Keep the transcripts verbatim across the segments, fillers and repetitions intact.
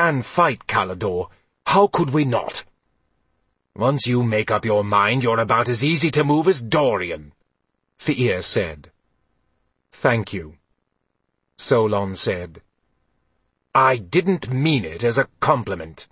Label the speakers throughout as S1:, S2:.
S1: can fight, Kalidor. How could we not? Once you make up your mind, you're about as easy to move as Dorian, Fi'ir said. Thank you, Solon said. I didn't mean it as a compliment.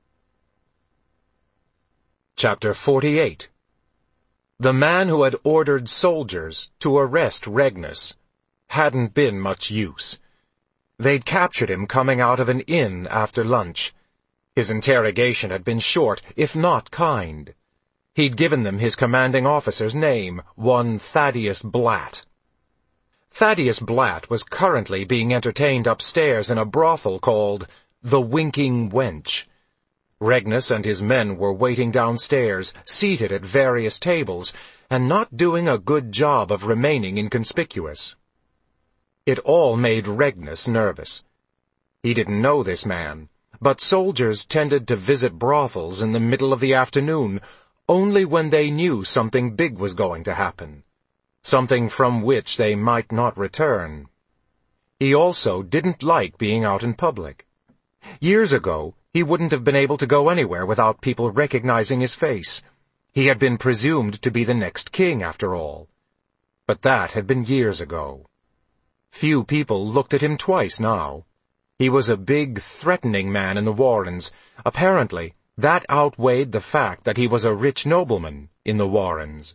S1: Chapter forty-eight. The man who had ordered soldiers to arrest Regnus hadn't been much use. They'd captured him coming out of an inn after lunch. His interrogation had been short, if not kind. He'd given them his commanding officer's name, one Thaddeus Blatt. Thaddeus Blatt was currently being entertained upstairs in a brothel called the Winking Wench. Regnus and his men were waiting downstairs, seated at various tables, and not doing a good job of remaining inconspicuous. It all made Regnus nervous. He didn't know this man, but soldiers tended to visit brothels in the middle of the afternoon, only when they knew something big was going to happen, something from which they might not return. He also didn't like being out in public. Years ago, he wouldn't have been able to go anywhere without people recognizing his face. He had been presumed to be the next king, after all. But that had been years ago. Few people looked at him twice now. He was a big, threatening man in the Warrens. Apparently, that outweighed the fact that he was a rich nobleman in the Warrens.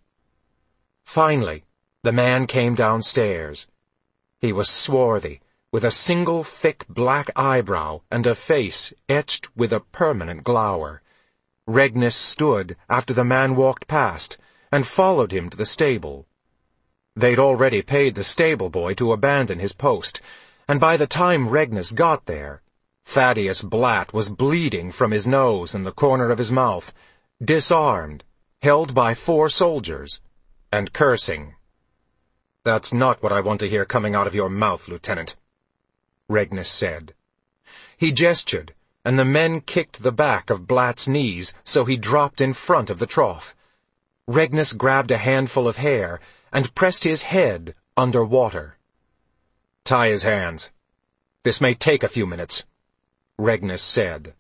S1: Finally, the man came downstairs. He was swarthy, with a single thick black eyebrow and a face etched with a permanent glower. Regnus stood after the man walked past and followed him to the stable. They'd already paid the stable boy to abandon his post, and by the time Regnus got there, Thaddeus Blatt was bleeding from his nose and the corner of his mouth, disarmed, held by four soldiers, and cursing. "That's not what I want to hear coming out of your mouth, Lieutenant," Regnus said. He gestured, and the men kicked the back of Blatt's knees so he dropped in front of the trough. Regnus grabbed a handful of hair and pressed his head under water. "Tie his hands. This may take a few minutes," Regnus said.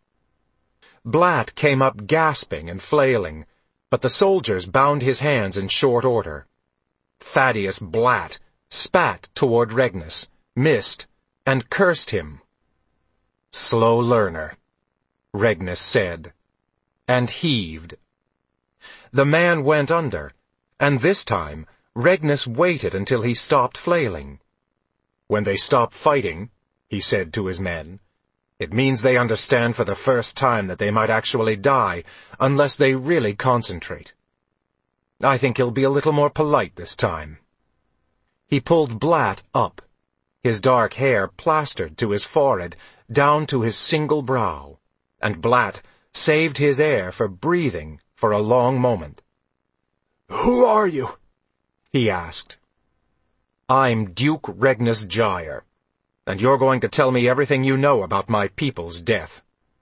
S1: Blatt came up gasping and flailing, but the soldiers bound his hands in short order. Thaddeus Blatt spat toward Regnus, missed, and cursed him. "Slow learner," Regnus said, and heaved. The man went under, and this time Regnus waited until he stopped flailing. "When they stop fighting," he said to his men, "it means they understand for the first time that they might actually die unless they really concentrate. I think he'll be a little more polite this time." He pulled Blatt up, his dark hair plastered to his forehead, down to his single brow, and Blatt saved his air for breathing for a long moment. "Who are you?" he asked. "I'm Duke Regnus Gyre, and you're going to tell me everything you know about my people's death."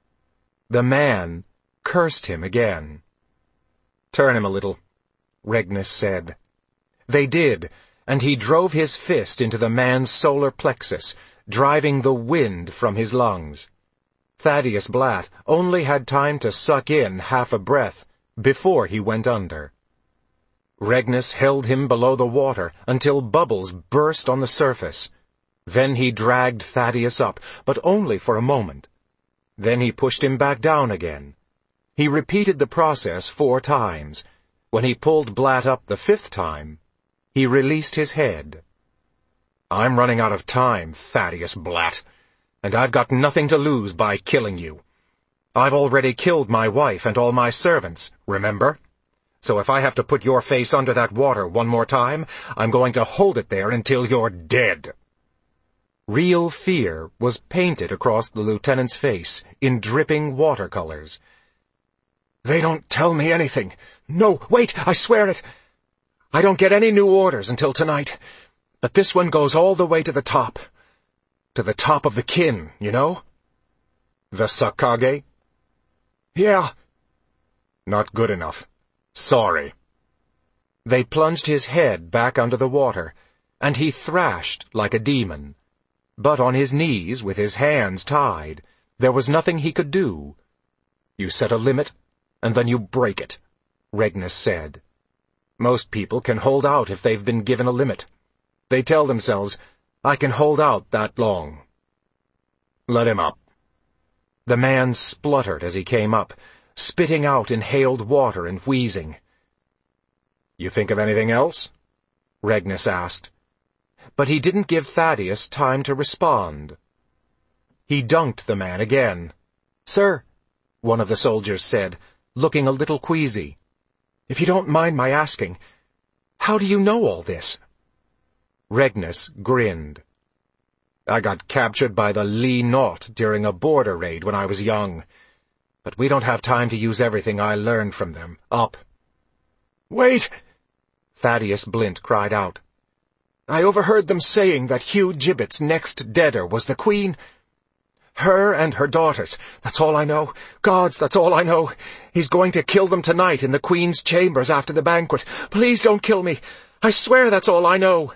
S1: The man cursed him again. "Turn him a little," Regnus said. They did, and he drove his fist into the man's solar plexus, driving the wind from his lungs. Thaddeus Blatt only had time to suck in half a breath before he went under. Regnus held him below the water until bubbles burst on the surface. Then he dragged Thaddeus up, but only for a moment. Then he pushed him back down again. He repeated the process four times. When he pulled Blatt up the fifth time, he released his head. "I'm running out of time, Thaddeus Blatt, and I've got nothing to lose by killing you. I've already killed my wife and all my servants, remember? So if I have to put your face under that water one more time, I'm going to hold it there until you're dead." Real fear was painted across the lieutenant's face in dripping watercolors. "They don't tell me anything. No, wait, I swear it. I don't get any new orders until tonight, but this one goes all the way to the top. To the top of the kin, you know?" "The Sakage?" "Yeah." "Not good enough. Sorry." They plunged his head back under the water, and he thrashed like a demon. But on his knees, with his hands tied, There was nothing he could do. "You set a limit, and then you break it," Regnus said. "Most people can hold out if they've been given a limit. They tell themselves, 'I can hold out that long.' Let him up." The man spluttered as he came up, spitting out inhaled water and wheezing. "You think of anything else?" Regnus asked. But he didn't give Thaddeus time to respond. He dunked the man again. "Sir," one of the soldiers said, looking a little queasy, "if you don't mind my asking, how do you know all this?" Regnus grinned. "I got captured by the Lee Naught during a border raid when I was young. But we don't have time to use everything I learned from them. Up." "Wait!" Thaddeus Blint cried out. "I overheard them saying that Hugh Gibbet's next deader was the Queen. Her and her daughters. That's all I know. Gods, that's all I know. He's going to kill them tonight in the Queen's chambers after the banquet. Please don't kill me. I swear that's all I know."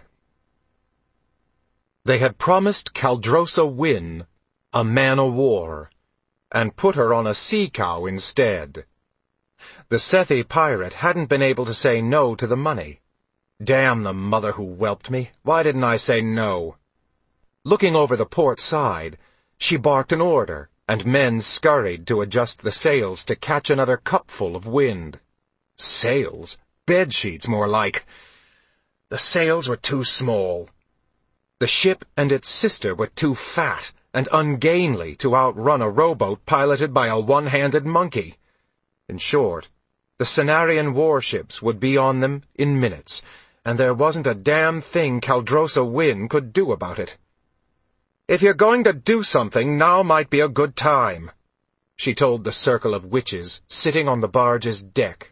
S1: They had promised Caldrosa Wynne a man-o'-war, and put her on a sea-cow instead. The Sethi pirate hadn't been able to say no to the money. Damn the mother who whelped me. Why didn't I say no? Looking over the port side, she barked an order, and men scurried to adjust the sails to catch another cupful of wind. Sails? Bedsheets, more like. The sails were too small. The ship and its sister were too fat and ungainly to outrun a rowboat piloted by a one-handed monkey. In short, the Cenarian warships would be on them in minutes, and there wasn't a damn thing Caldrosa Wynne could do about it. "If you're going to do something, now might be a good time," she told the circle of witches sitting on the barge's deck.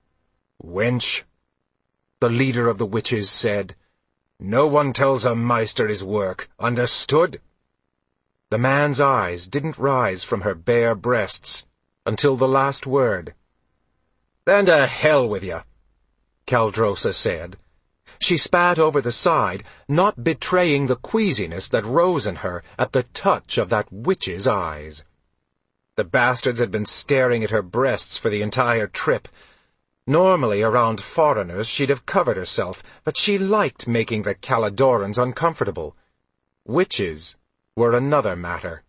S1: "Wench," the leader of the witches said, "no one tells a meister his work, understood?" The man's eyes didn't rise from her bare breasts until the last word. "Then to hell with you," Caldrosa said. She spat over the side, not betraying the queasiness that rose in her at the touch of that witch's eyes. The bastards had been staring at her breasts for the entire trip. Normally, around foreigners, she'd have covered herself, but she liked making the Caledorans uncomfortable. Witches were another matter.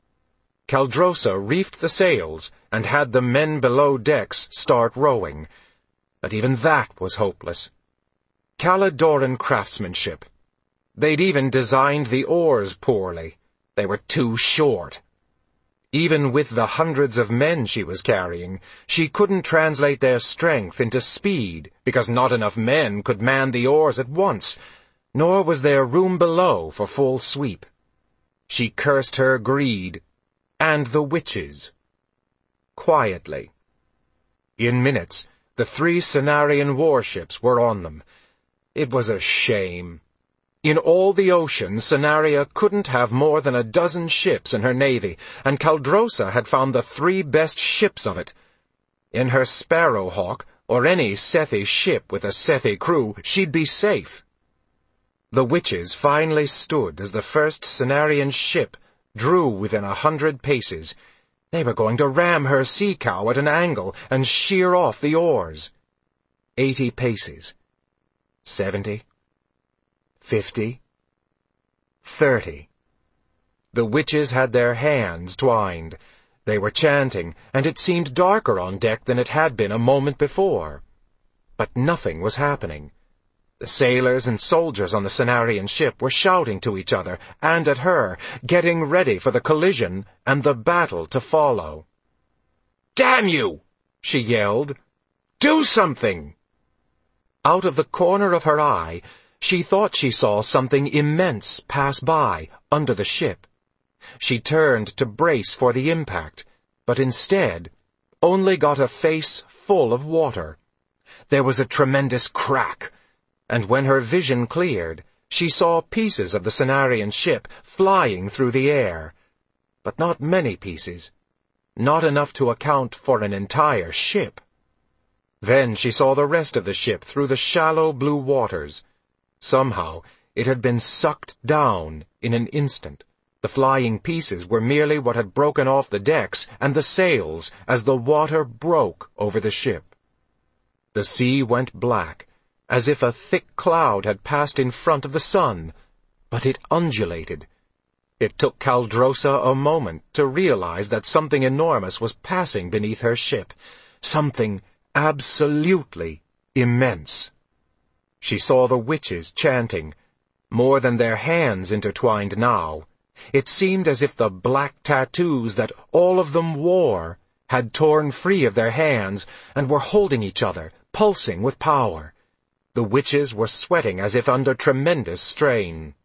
S1: Caldrosa reefed the sails and had the men below decks start rowing, but even that was hopeless. Caledoran craftsmanship. They'd even designed the oars poorly. They were too short. Even with the hundreds of men she was carrying, she couldn't translate their strength into speed because not enough men could man the oars at once, nor was there room below for full sweep. She cursed her greed and the witches. Quietly. In minutes, the three Cenarian warships were on them. It was a shame. In all the ocean, Cenaria couldn't have more than a dozen ships in her navy, and Caldrosa had found the three best ships of it. In her Sparrowhawk, or any Sethi ship with a Sethi crew, she'd be safe. The witches finally stood as the first Cenarian ship drew within a hundred paces. They were going to ram her sea-cow at an angle and sheer off the oars. Eighty paces. Seventy. Fifty. Thirty. The witches had their hands twined. They were chanting, and it seemed darker on deck than it had been a moment before. But nothing was happening. The sailors and soldiers on the Cenarian ship were shouting to each other and at her, getting ready for the collision and the battle to follow. "Damn you!" she yelled. "Do something!" Out of the corner of her eye, she thought she saw something immense pass by, under the ship. She turned to brace for the impact, but instead only got a face full of water. There was a tremendous crack, and when her vision cleared, she saw pieces of the Cenarian ship flying through the air. But not many pieces. Not enough to account for an entire ship. Then she saw the rest of the ship through the shallow blue waters. Somehow it had been sucked down in an instant. The flying pieces were merely what had broken off the decks and the sails as the water broke over the ship. The sea went black, as if a thick cloud had passed in front of the sun, but it undulated. It took Kaldrosa a moment to realize that something enormous was passing beneath her ship, something absolutely immense. She saw the witches chanting, more than their hands intertwined now. It seemed as if the black tattoos that all of them wore had torn free of their hands and were holding each other, pulsing with power. The witches were sweating as if under tremendous strain.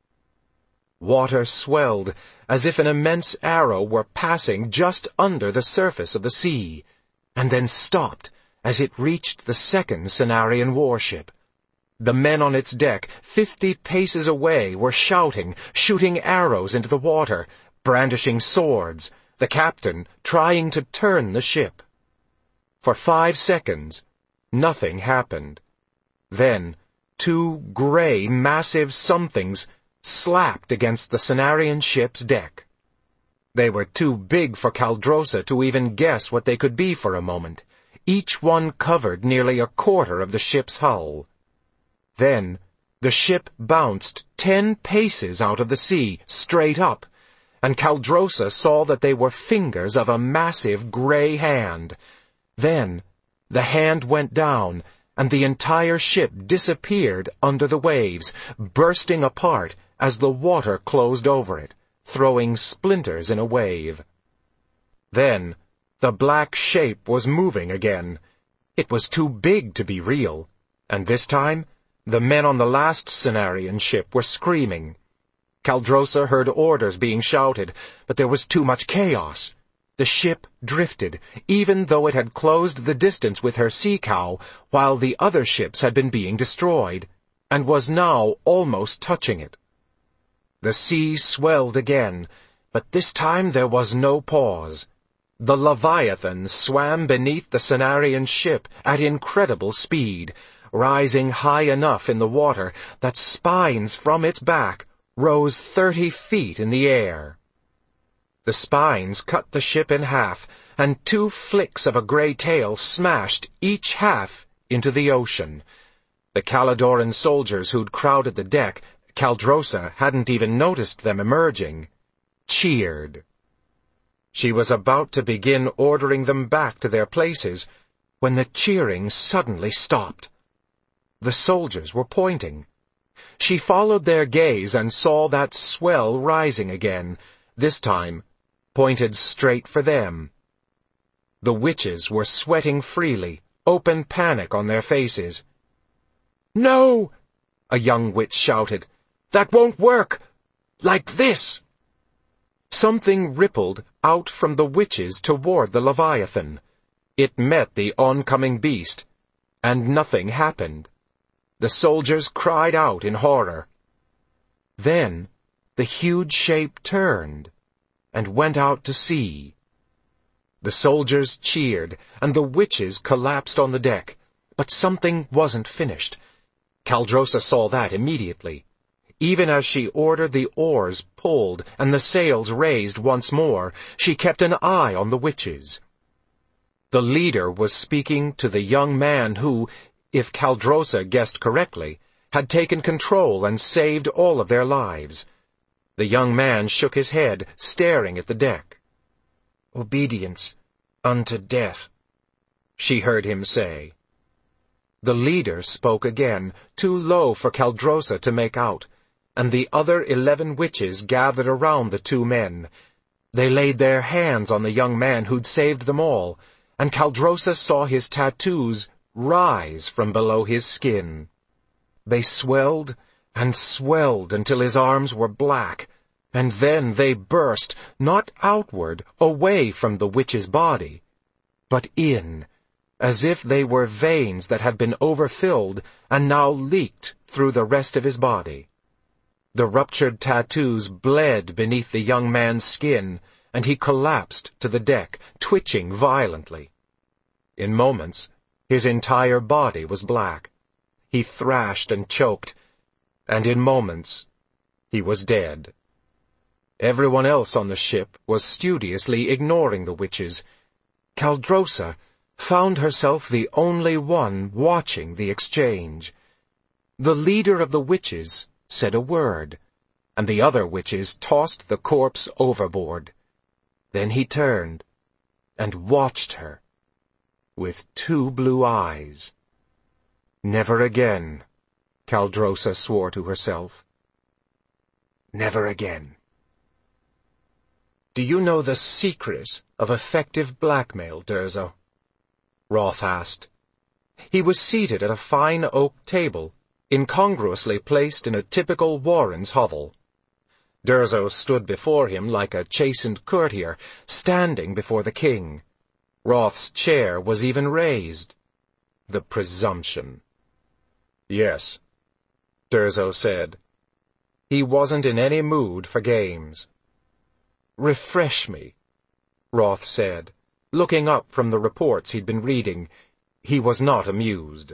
S1: Water swelled as if an immense arrow were passing just under the surface of the sea, and then stopped as it reached the second Cenarian warship. The men on its deck, fifty paces away, were shouting, shooting arrows into the water, brandishing swords, the captain trying to turn the ship. For five seconds, nothing happened. Then, two gray, massive somethings slapped against the Cenarian ship's deck. They were too big for Kaldrosa to even guess what they could be for a moment. Each one covered nearly a quarter of the ship's hull. Then, the ship bounced ten paces out of the sea, straight up, and Kaldrosa saw that they were fingers of a massive gray hand. Then, the hand went down, and the entire ship disappeared under the waves, bursting apart as the water closed over it, throwing splinters in a wave. Then, the black shape was moving again. It was too big to be real, and this time, the men on the last Cenarian ship were screaming. Kaldrosa heard orders being shouted, but there was too much chaos. The ship drifted, even though it had closed the distance with her sea cow, while the other ships had been being destroyed, and was now almost touching it. The sea swelled again, but this time there was no pause. The Leviathan swam beneath the Cenarian ship at incredible speed, rising high enough in the water that spines from its back rose thirty feet in the air. The spines cut the ship in half, and two flicks of a gray tail smashed each half into the ocean. The Caladoran soldiers who'd crowded the deck, Kaldrosa hadn't even noticed them emerging, cheered. She was about to begin ordering them back to their places when the cheering suddenly stopped. The soldiers were pointing. She followed their gaze and saw that swell rising again, this time pointed straight for them. The witches were sweating freely, open panic on their faces. "No!" a young witch shouted. "That won't work! Like this!" Something rippled out from the witches toward the Leviathan. It met the oncoming beast, and nothing happened. The soldiers cried out in horror. Then the huge shape turned and went out to sea. The soldiers cheered, and the witches collapsed on the deck, but something wasn't finished. Kaldrosa saw that immediately. Even as she ordered the oars pulled and the sails raised once more, she kept an eye on the witches. The leader was speaking to the young man who, if Kaldrosa guessed correctly, had taken control and saved all of their lives. The young man shook his head, staring at the deck. "Obedience unto death," she heard him say. The leader spoke again, too low for Kaldrosa to make out, and the other eleven witches gathered around the two men. They laid their hands on the young man who'd saved them all, and Kaldrosa saw his tattoos rise from below his skin. They swelled and swelled until his arms were black, and then they burst, not outward, away from the witch's body, but in, as if they were veins that had been overfilled and now leaked through the rest of his body. The ruptured tattoos bled beneath the young man's skin, and he collapsed to the deck, twitching violently. In moments, his entire body was black. He thrashed and choked, and in moments, he was dead. Everyone else on the ship was studiously ignoring the witches. Kaldrosa found herself the only one watching the exchange. The leader of the witches said a word, and the other witches tossed the corpse overboard. Then he turned and watched her with two blue eyes. Never again, Kaldrosa swore to herself. Never again. Do you know the secret of effective blackmail, Durzo? Roth asked. He was seated at a fine oak table, incongruously placed in a typical Warren's hovel. Durzo stood before him like a chastened courtier, standing before the king. Roth's chair was even raised. The presumption. Yes, Durzo said. He wasn't in any mood for games. Refresh me, Roth said, looking up from the reports he'd been reading. He was not amused.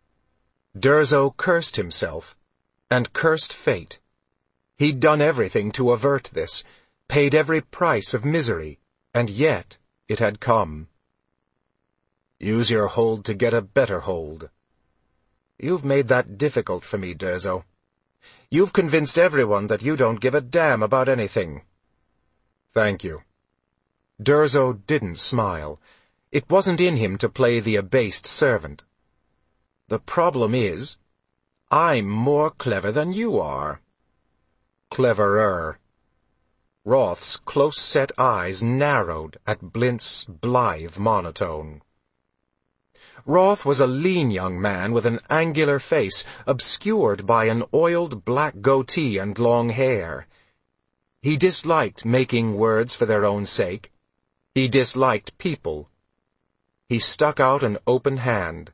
S1: Durzo cursed himself, and cursed fate. He'd done everything to avert this, paid every price of misery, and yet it had come. Use your hold to get a better hold. You've made that difficult for me, Durzo. You've convinced everyone that you don't give a damn about anything. Thank you. Durzo didn't smile. It wasn't in him to play the abased servant. The problem is, I'm more clever than you are. Cleverer. Roth's close-set eyes narrowed at Blint's blithe monotone. Roth was a lean young man with an angular face obscured by an oiled black goatee and long hair. He disliked making words for their own sake. He disliked people. He stuck out an open hand.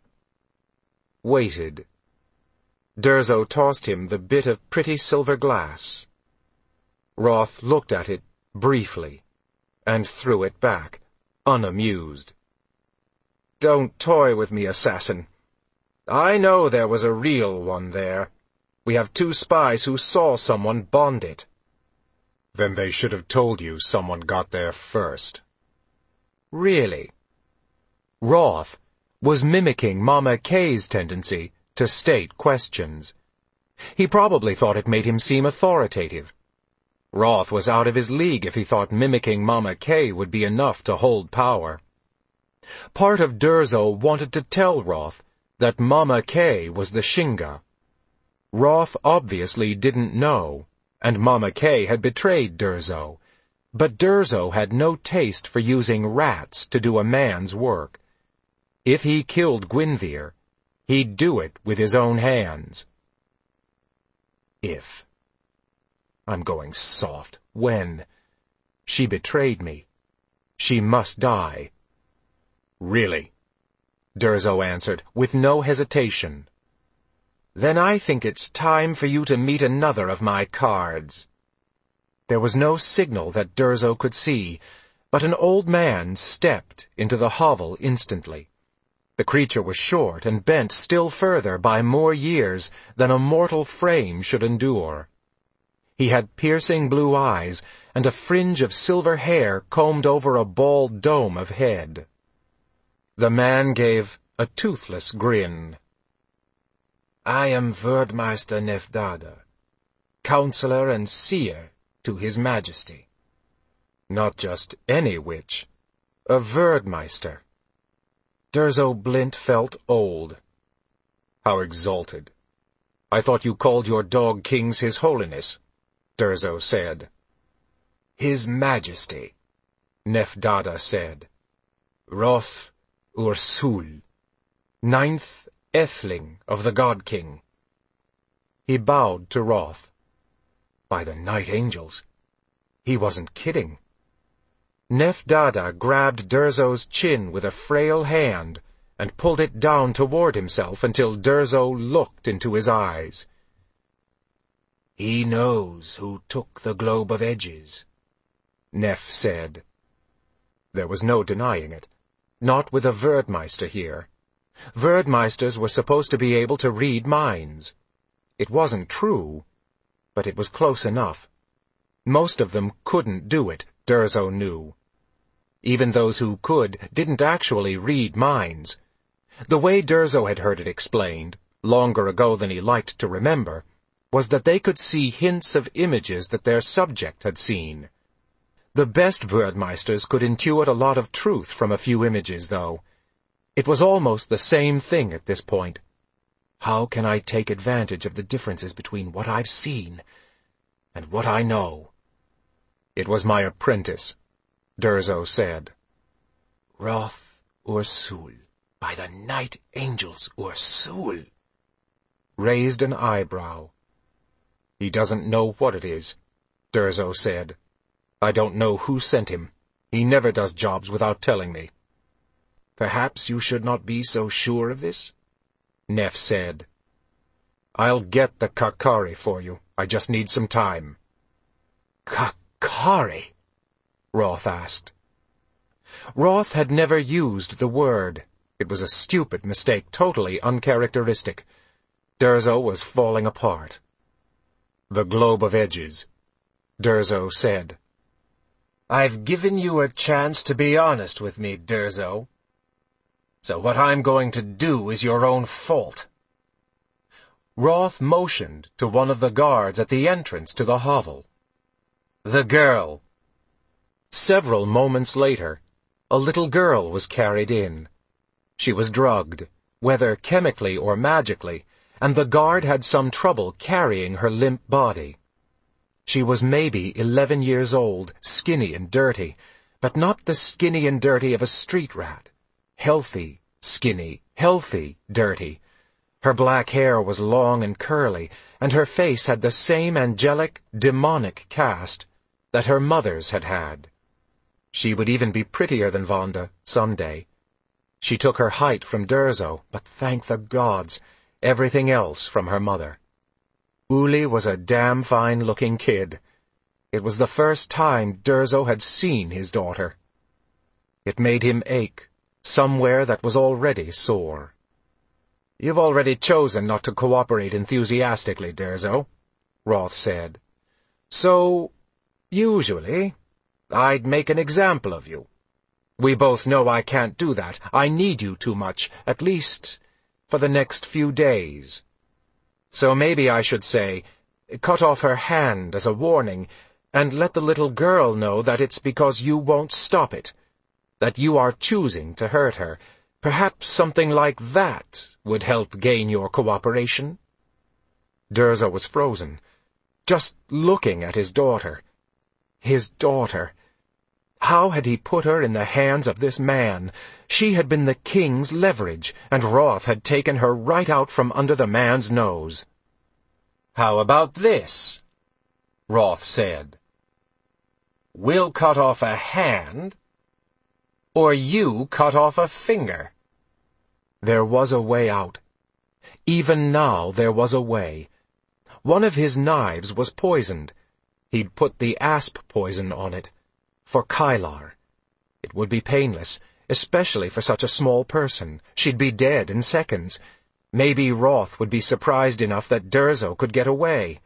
S1: Waited. Durzo tossed him the bit of pretty silver glass. Roth looked at it briefly, and threw it back, unamused. Don't toy with me, assassin. I know there was a real one there. We have two spies who saw someone bond it. Then they should have told you someone got there first. Really? Roth was mimicking Mama Kay's tendency to state questions. He probably thought it made him seem authoritative. Roth was out of his league if he thought mimicking Mama Kay would be enough to hold power. Part of Durzo wanted to tell Roth that Mama Kay was the Shinga. Roth obviously didn't know, and Mama Kay had betrayed Durzo. But Durzo had no taste for using rats to do a man's work. If he killed Gwynvere, he'd do it with his own hands. If. I'm going soft. When? She betrayed me. She must die. Really? Durzo answered, with no hesitation. Then I think it's time for you to meet another of my cards. There was no signal that Durzo could see, but an old man stepped into the hovel instantly. The creature was short and bent still further by more years than a mortal frame should endure. He had piercing blue eyes and a fringe of silver hair combed over a bald dome of head. The man gave a toothless grin. I am Wordmeister Nefdada, counselor and seer to His Majesty. Not just any witch, a Wordmeister. Durzo Blint felt old. How exalted. I thought you called your dog kings His Holiness, Durzo said. His Majesty, Nefdada said. Roth Ursul, ninth Ethling of the God King. He bowed to Roth. By the Night Angels, he wasn't kidding. Nefdada grabbed Durzo's chin with a frail hand and pulled it down toward himself until Durzo looked into his eyes. He knows who took the Globe of Edges, Nef said. There was no denying it. Not with a Wordmeister here. Wordmeisters were supposed to be able to read minds. It wasn't true, but it was close enough. Most of them couldn't do it, Durzo knew. Even those who could didn't actually read minds. The way Durzo had heard it explained, longer ago than he liked to remember, was that they could see hints of images that their subject had seen. The best Wordmeisters could intuit a lot of truth from a few images, though. It was almost the same thing at this point. How can I take advantage of the differences between what I've seen and what I know? It was my apprentice, Durzo said. Roth Ursul, by the night angels Ursul. Raised an eyebrow. He doesn't know what it is, Durzo said. I don't know who sent him. He never does jobs without telling me. Perhaps you should not be so sure of this, Neff said. I'll get the Kakari for you. I just need some time. Kakari? Roth asked. Roth had never used the word. It was a stupid mistake, totally uncharacteristic. Durzo was falling apart. The Globe of Edges, Durzo said. I've given you a chance to be honest with me, Durzo. So what I'm going to do is your own fault. Roth motioned to one of the guards at the entrance to the hovel. The girl. Several moments later, a little girl was carried in. She was drugged, whether chemically or magically, and the guard had some trouble carrying her limp body. She was maybe eleven years old, skinny and dirty, but not the skinny and dirty of a street rat. Healthy, skinny, healthy, dirty. Her black hair was long and curly, and her face had the same angelic, demonic cast that her mother's had had. She would even be prettier than Vonda someday. She took her height from Durzo, but thank the gods, everything else from her mother. Uli was a damn fine-looking kid. It was the first time Durzo had seen his daughter. It made him ache, somewhere that was already sore. You've already chosen not to cooperate enthusiastically, Durzo, Roth said. So, usually, I'd make an example of you. We both know I can't do that. I need you too much, at least for the next few days. So maybe I should say, cut off her hand as a warning, and let the little girl know that it's because you won't stop it, that you are choosing to hurt her. Perhaps something like that would help gain your cooperation. Durzo was frozen, just looking at his daughter. His daughter. How had he put her in the hands of this man? She had been the king's leverage, and Roth had taken her right out from under the man's nose. How about this? Roth said. We'll cut off a hand, or you cut off a finger. There was a way out. Even now there was a way. One of his knives was poisoned. He'd put the asp poison on it. For Kylar. It would be painless, especially for such a small person. She'd be dead in seconds. Maybe Roth would be surprised enough that Durzo could get away.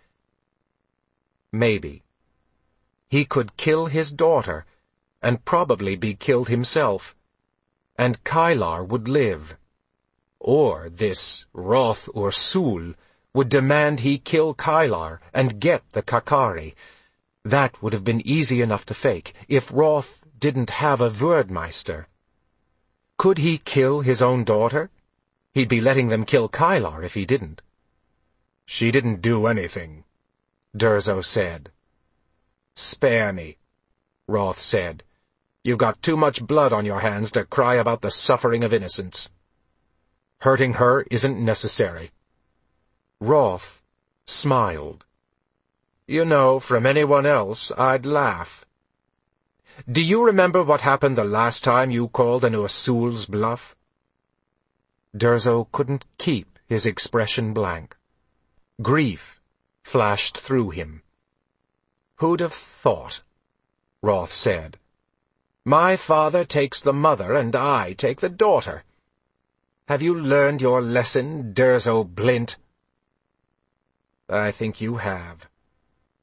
S1: Maybe. He could kill his daughter, and probably be killed himself. And Kylar would live. Or this Roth Ursul would demand he kill Kylar and get the Kakari. That would have been easy enough to fake, if Roth didn't have a Wordmeister. Could he kill his own daughter? He'd be letting them kill Kylar if he didn't. She didn't do anything, Durzo said. Spare me, Roth said. You've got too much blood on your hands to cry about the suffering of innocence. Hurting her isn't necessary. Roth smiled. You know, from anyone else, I'd laugh. Do you remember what happened the last time you called an Ursul's bluff? Durzo couldn't keep his expression blank. Grief flashed through him. Who'd have thought? Roth said. My father takes the mother, and I take the daughter. Have you learned your lesson, Durzo Blint? I think you have.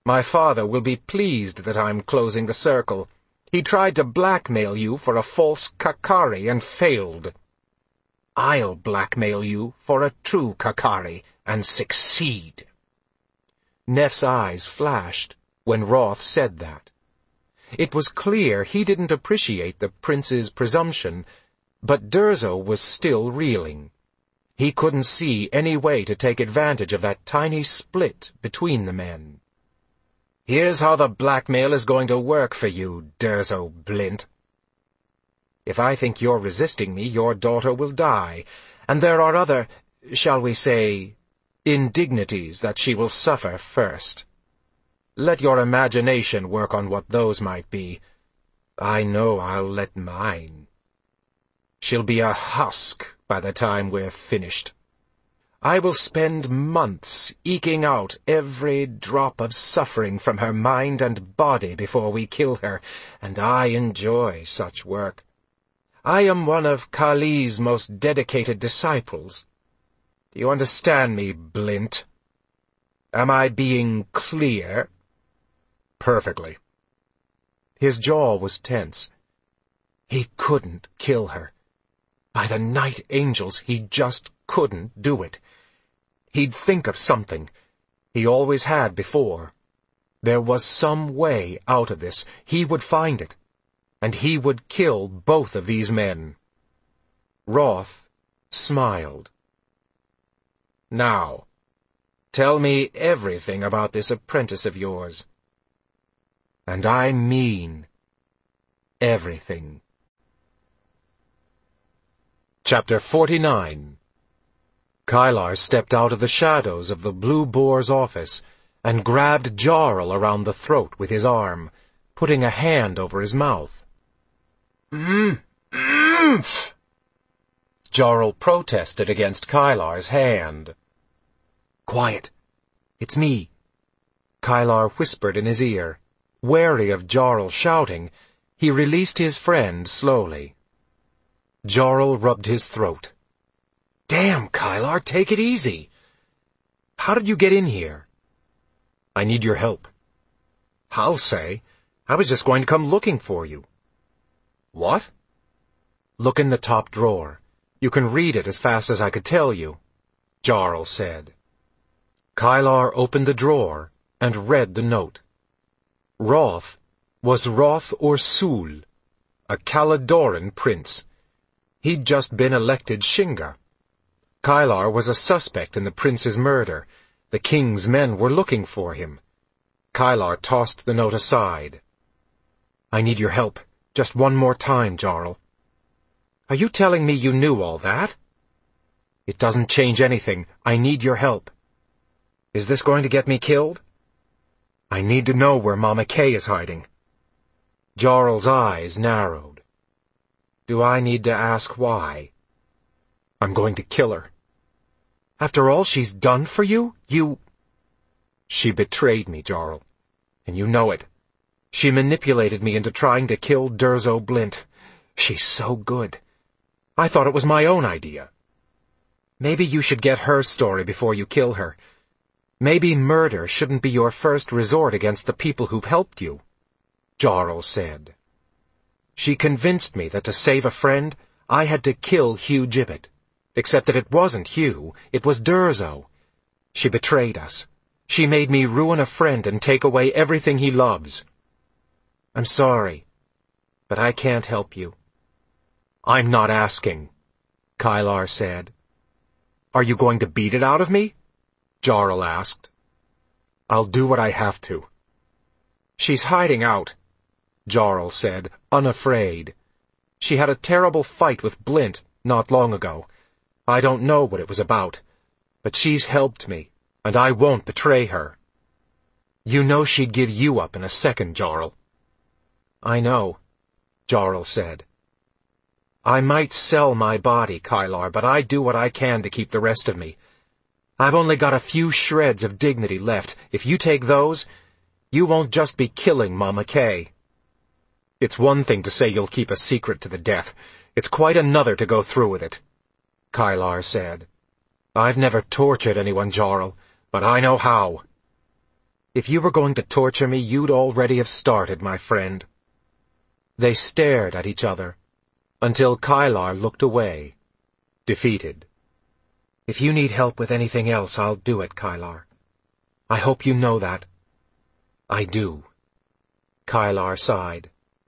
S1: My father will be pleased that I'm closing the circle. He tried to blackmail you for a false Kakari and failed. I'll blackmail you for a true Kakari and succeed." Neff's eyes flashed when Roth said that. It was clear he didn't appreciate the prince's presumption, but Durzo was still reeling. He couldn't see any way to take advantage of that tiny split between the men. "Here's how the blackmail is going to work for you, Durzo Blint. If I think you're resisting me, your daughter will die, and there are other, shall we say, indignities that she will suffer first. Let your imagination work on what those might be. I know I'll let mine. She'll be a husk by the time we're finished. I will spend months eking out every drop of suffering from her mind and body before we kill her, and I enjoy such work. I am one of Kali's most dedicated disciples. Do you understand me, Blint? Am I being clear?" "Perfectly." His jaw was tense. He couldn't kill her. By the night angels, he just couldn't do it. He'd think of something. He always had before. There was some way out of this. He would find it. And he would kill both of these men. Roth smiled. "Now, tell me everything about this apprentice of yours. And I mean everything." Chapter forty-nine. Kylar stepped out of the shadows of the Blue Boar's office and grabbed Jarl around the throat with his arm, putting a hand over his mouth. "Mm, mm-mph!" Jarl protested against Kylar's hand. "Quiet. It's me," Kylar whispered in his ear. Wary of Jarl shouting, he released his friend slowly. Jarl rubbed his throat. "Damn, Kylar, take it easy. How did you get in here?" "I need your help." "I'll say. I was just going to come looking for you." "What?" "Look in the top drawer. You can read it as fast as I could tell you," Jarl said. Kylar opened the drawer and read the note. Roth was Roth Orsul, a Caladoran prince. He'd just been elected Shinga. Kylar was a suspect in the prince's murder. The king's men were looking for him. Kylar tossed the note aside. "I need your help. Just one more time, Jarl." "Are you telling me you knew all that?" "It doesn't change anything. I need your help." "Is this going to get me killed?" "I need to know where Mama Kay is hiding." Jarl's eyes narrowed. "Do I need to ask why?" "I'm going to kill her." "After all she's done for you, you—" "She betrayed me, Jarl, and you know it. She manipulated me into trying to kill Durzo Blint. She's so good. I thought it was my own idea." "Maybe you should get her story before you kill her. Maybe murder shouldn't be your first resort against the people who've helped you," Jarl said. "She convinced me that to save a friend, I had to kill Hugh Gibbet. Except that it wasn't Hugh, it was Durzo. She betrayed us. She made me ruin a friend and take away everything he loves. I'm sorry, but I can't help you." "I'm not asking," Kylar said. "Are you going to beat it out of me?" Jarl asked. "I'll do what I have to." "She's hiding out," Jarl said, unafraid. "She had a terrible fight with Blint not long ago. I don't know what it was about, but she's helped me, and I won't betray her." "You know she'd give you up in a second, Jarl." "I know," Jarl said. "I might sell my body, Kylar, but I do what I can to keep the rest of me. I've only got a few shreds of dignity left. If you take those, you won't just be killing Mama Kay." "It's one thing to say you'll keep a secret to the death. It's quite another to go through with it," Kylar said. "I've never tortured anyone, Jarl, but I know how." If you were going to torture me, you'd already have started, my friend." They stared at each other, until Kylar looked away, defeated. "If you need help with anything else, I'll do it, Kylar. I hope you know that." "I do." Kylar sighed.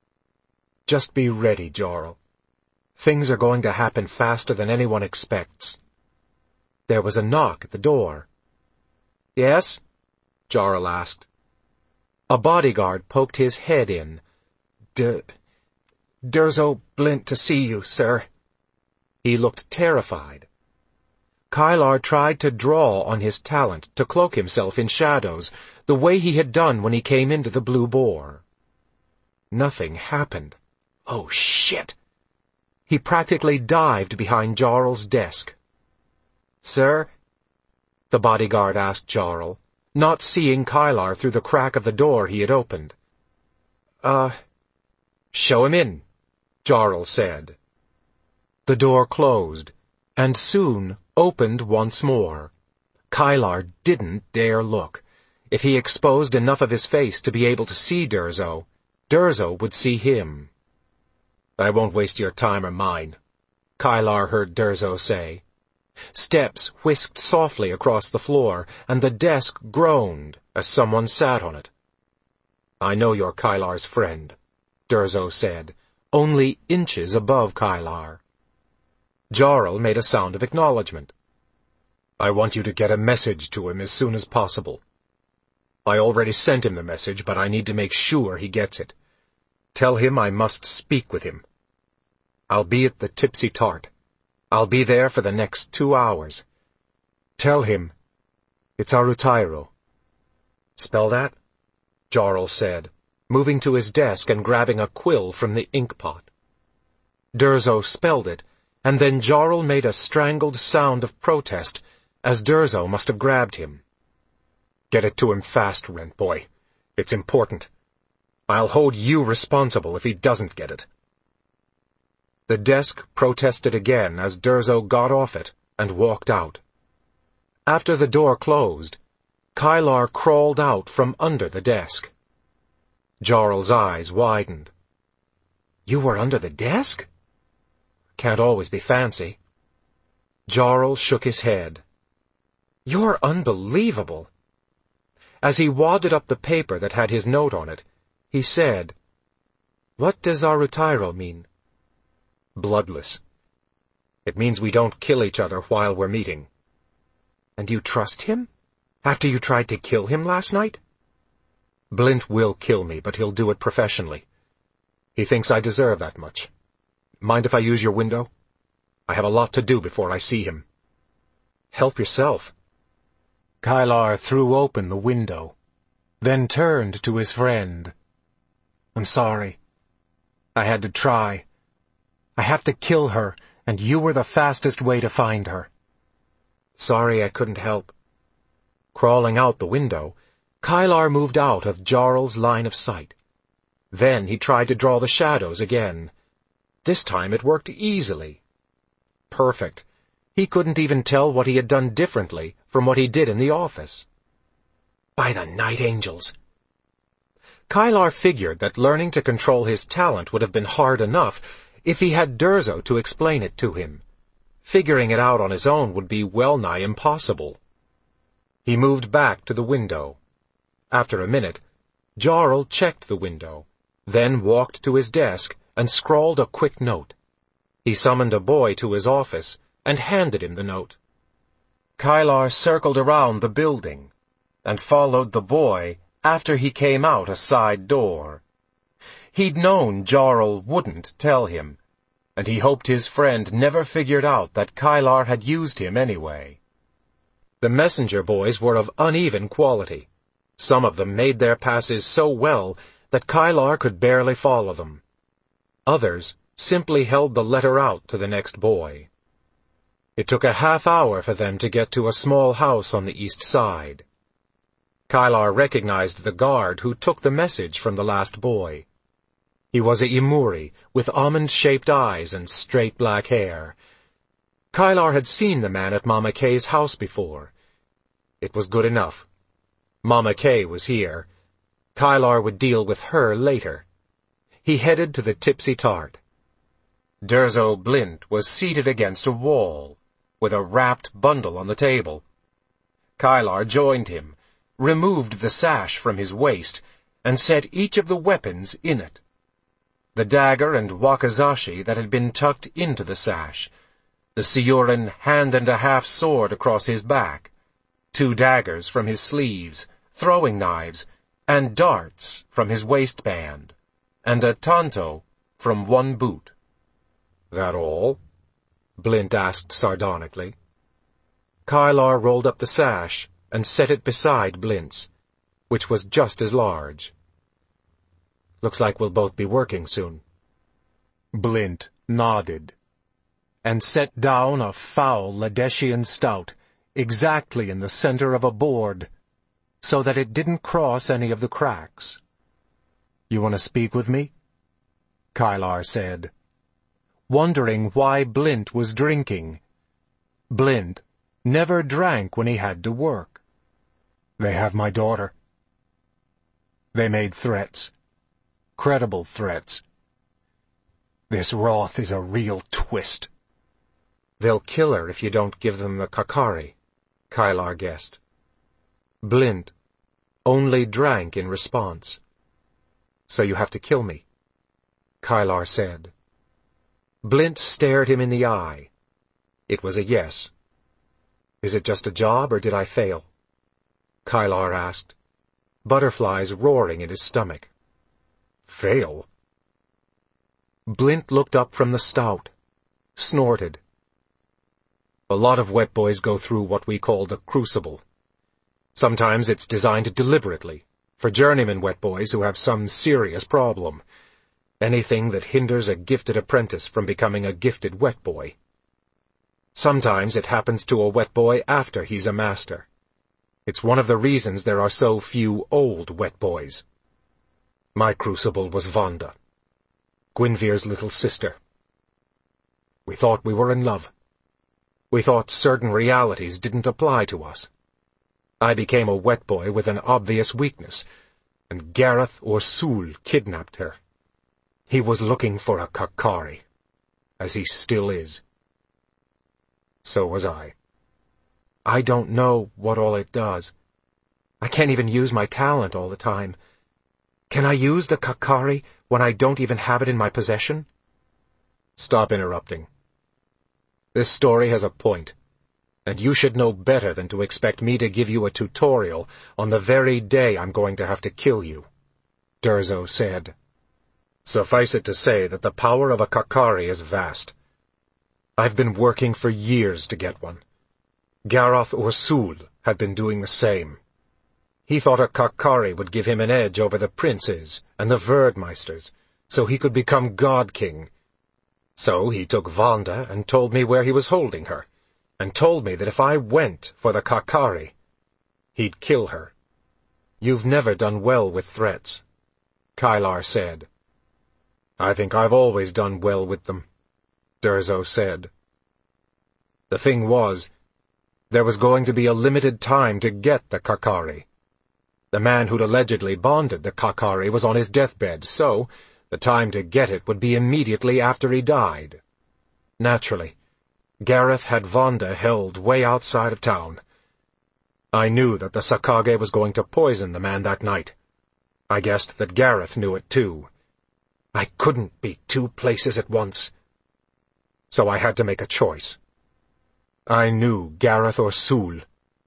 S1: "Just be ready, Jarl. Things are going to happen faster than anyone expects." There was a knock at the door. "Yes?" Jarl asked. A bodyguard poked his head in. D- Durzo Blint to see you, sir." He looked terrified. Kylar tried to draw on his talent to cloak himself in shadows, the way he had done when he came into the Blue Boar. Nothing happened. Oh, shit! He practically dived behind Jarl's desk. "Sir?" the bodyguard asked Jarl, not seeing Kylar through the crack of the door he had opened. Uh, show him in," Jarl said. The door closed, and soon opened once more. Kylar didn't dare look. If he exposed enough of his face to be able to see Durzo, Durzo would see him. "I won't waste your time or mine," Kylar heard Durzo say. Steps whisked softly across the floor, and the desk groaned as someone sat on it. "I know you're Kylar's friend," Durzo said, only inches above Kylar. Jarl made a sound of acknowledgement. "I want you to get a message to him as soon as possible. I already sent him the message, but I need to make sure he gets it. Tell him I must speak with him. I'll be at the Tipsy Tart. I'll be there for the next two hours. Tell him it's Arutairo." "Spell that?" Jarl said, moving to his desk and grabbing a quill from the ink pot. Durzo spelled it, and then Jarl made a strangled sound of protest, as Durzo must have grabbed him. "Get it to him fast, Rent Boy. It's important. I'll hold you responsible if he doesn't get it." The desk protested again as Durzo got off it and walked out. After the door closed, Kylar crawled out from under the desk. Jarl's eyes widened. "You were under the desk? Can't always be fancy." Jarl shook his head. "You're unbelievable." As he wadded up the paper that had his note on it, he said, "What does Arutairo mean?" "Bloodless. It means we don't kill each other while we're meeting." "And you trust him? After you tried to kill him last night?" "Blint will kill me, but he'll do it professionally. He thinks I deserve that much. Mind if I use your window? I have a lot to do before I see him." "Help yourself." Kylar threw open the window, then turned to his friend. "I'm sorry. I had to try. I have to kill her, and you were the fastest way to find her." "Sorry I couldn't help." Crawling out the window, Kylar moved out of Jarl's line of sight. Then he tried to draw the shadows again. This time it worked easily. Perfect. He couldn't even tell what he had done differently from what he did in the office. By the Night Angels! Kylar figured that learning to control his talent would have been hard enough if he had Durzo to explain it to him. Figuring it out on his own would be well-nigh impossible. He moved back to the window. After a minute, Jarl checked the window, then walked to his desk and scrawled a quick note. He summoned a boy to his office and handed him the note. Kylar circled around the building and followed the boy after he came out a side door. He'd known Jarl wouldn't tell him, and he hoped his friend never figured out that Kylar had used him anyway. The messenger boys were of uneven quality. Some of them made their passes so well that Kylar could barely follow them. Others simply held the letter out to the next boy. It took a half hour for them to get to a small house on the east side. Kylar recognized the guard who took the message from the last boy. He was a Imuri, with almond-shaped eyes and straight black hair. Kylar had seen the man at Mama Kay's house before. It was good enough. Mama Kay was here. Kylar would deal with her later. He headed to the Tipsy Tart. Durzo Blint was seated against a wall, with a wrapped bundle on the table. Kylar joined him, removed the sash from his waist, and set each of the weapons in it. The dagger and wakizashi that had been tucked into the sash, the Siurin hand-and-a-half sword across his back, two daggers from his sleeves, throwing knives, and darts from his waistband, and a tanto from one boot. "That all?" Blint asked sardonically. Kylar rolled up the sash and set it beside Blint's, which was just as large. "Looks like we'll both be working soon." Blint nodded, and set down a foul Ladeshian stout exactly in the center of a board, so that it didn't cross any of the cracks. "You want to speak with me?" Kylar said, wondering why Blint was drinking. Blint never drank when he had to work. "They have my daughter. They made threats. Credible threats. This Roth is a real twist." "They'll kill her if you don't give them the Kakari," Kylar guessed. Blint only drank in response. "So you have to kill me," Kylar said. Blint stared him in the eye. It was a yes. "Is it just a job, or did I fail?" Kylar asked, butterflies roaring in his stomach. "Fail?" Blint looked up from the stout, snorted. "A lot of wet boys go through what we call the crucible. Sometimes it's designed deliberately, for journeyman wet boys who have some serious problem. Anything that hinders a gifted apprentice from becoming a gifted wet boy. Sometimes it happens to a wet boy after he's a master. It's one of the reasons there are so few old wet boys. My crucible was Vonda, Gwynvir's little sister. We thought we were in love. We thought certain realities didn't apply to us. I became a wet boy with an obvious weakness, and Gareth Orsul kidnapped her. He was looking for a Kakari, as he still is. So was I. I don't know what all it does. I can't even use my talent all the time. Can I use the Kakari when I don't even have it in my possession?" "Stop interrupting. This story has a point, and you should know better than to expect me to give you a tutorial on the very day I'm going to have to kill you," Durzo said. "Suffice it to say that the power of a Kakari is vast. I've been working for years to get one. Gareth Orsul had been doing the same. He thought a Kakari would give him an edge over the princes and the Verdmeisters, so he could become God King. So he took Vonda and told me where he was holding her, and told me that if I went for the Kakari, he'd kill her. You've never done well with threats," Kylar said. "I think I've always done well with them," Durzo said. "The thing was, there was going to be a limited time to get the Kakari. The man who'd allegedly bonded the Kakari was on his deathbed, so the time to get it would be immediately after he died. Naturally, Gareth had Vonda held way outside of town. I knew that the Sakage was going to poison the man that night. I guessed that Gareth knew it too. I couldn't be two places at once. So I had to make a choice. I knew Gareth Orsul.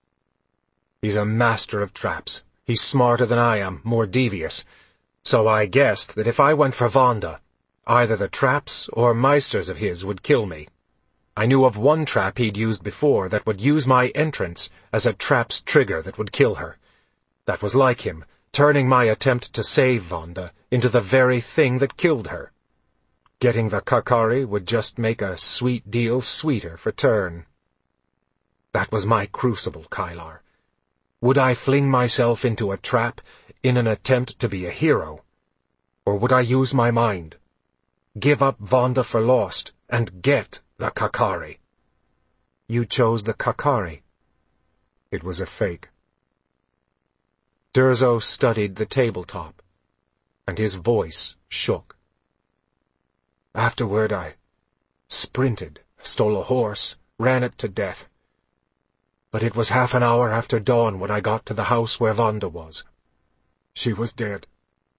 S1: He's a master of traps. He's smarter than I am, more devious. So I guessed that if I went for Vonda, either the traps or meisters of his would kill me. I knew of one trap he'd used before that would use my entrance as a trap's trigger that would kill her. That was like him, turning my attempt to save Vonda into the very thing that killed her. Getting the Kakari would just make a sweet deal sweeter for turn. That was my crucible, Kylar. Would I fling myself into a trap in an attempt to be a hero? Or would I use my mind? Give up Vonda for lost and get the Kakari? You chose the Kakari. It was a fake. Durzo studied the tabletop, and his voice shook. Afterward I sprinted, stole a horse, ran it to death. But it was half an hour after dawn when I got to the house where Wanda was. She was dead.